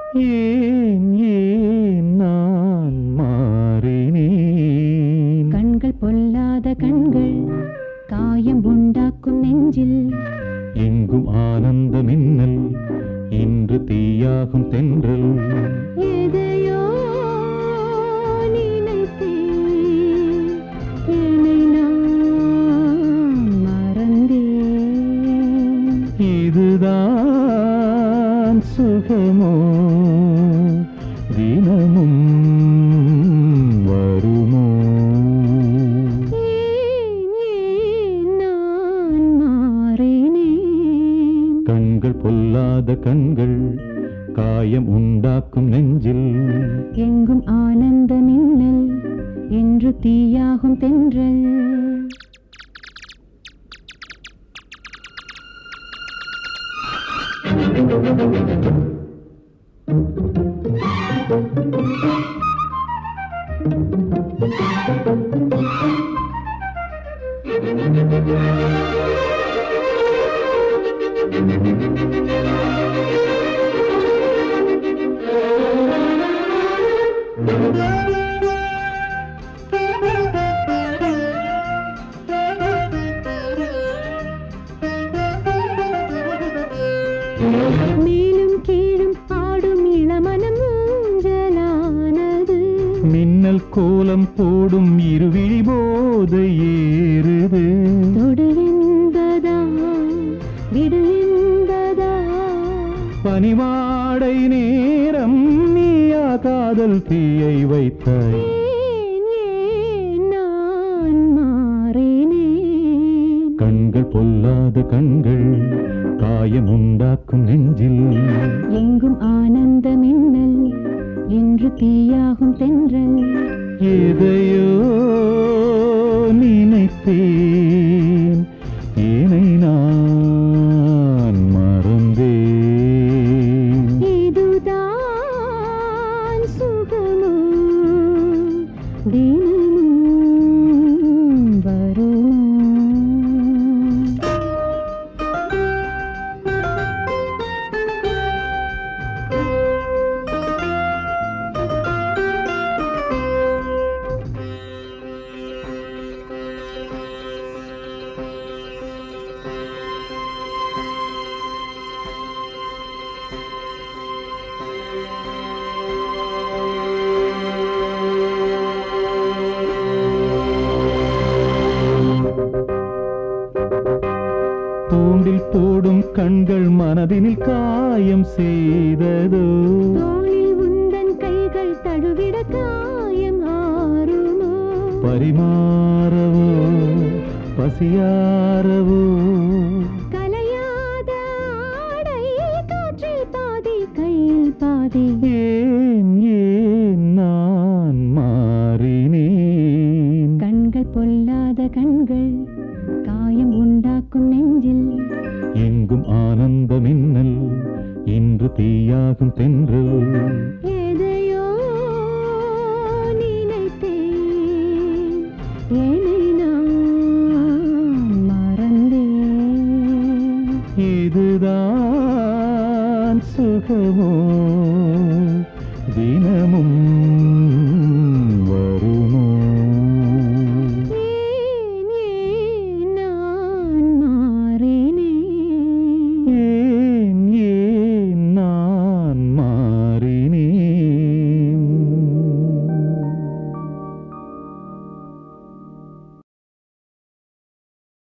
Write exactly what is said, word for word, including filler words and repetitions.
ஏன் ஏன் நான் மாறினேன்? கண்கள் பொல்லாத கண்கள் காயம் உண்டாக்கும் நெஞ்சில் எங்கும் ஆனந்த மின்னல் இன்று தீயாகும் தென்றல். எதையோ நினைத்தேன் என்னை நான் மறந்தேன். இதுதான் சுகமோ தினமும் வருமோ? ஏன் ஏன் நான் மாறினேன்? கண்கள் பொல்லாத கண்கள் காயம் உண்டாக்கும் நெஞ்சில் எங்கும் ஆனந்த மின்னல் என்று தீயாகும் தென்றல். மேலும் கீழும் ஆடும் இளமனம் ஊஞ்சலானது. மின்னல் கோலம் போடும் இருவிழி போதை ஏறுது. தொடு என்பதா விடு என்பதா? பனிவாடை நேரம் நீயா காதல் தீயை வைத்தாய். ஏன் ஏன் நான் மாறினேன்? கண்கள் பொல்லாத கண்கள் காயம் உண்டாக்கும் நெஞ்சில் எங்கும் ஆனந்த மின்னல் என்று தீயாகும் தென்றல். எதையோ நினைத்தேன் ஏனை நான் மறந்தேன். இதுதான் சுகமோ தினமும் வருமோ? தூண்டில் போடும் கண்கள் மனதினில் காயம் செய்ததோ? தோளில் உந்தன் கைகள் தழுவிட காயம் ஆறுமோ? பரிமாறவோ பசியாரவோ? கலையாத ஆடை காற்றில் பாதி கையில் பாதி. ஏன் ஏன் நான் மாறினேன்? கண்கள் பொல்லாத கண்கள் காயம் உண்டாக்கும் நெஞ்சில் எங்கும் ஆனந்த மின்னல் இன்று தீயாகும் தென்றல். எதையோ நினைத்தேன் என்னை நான் மறந்தேன். இதுதான் சுகமோ தினமும்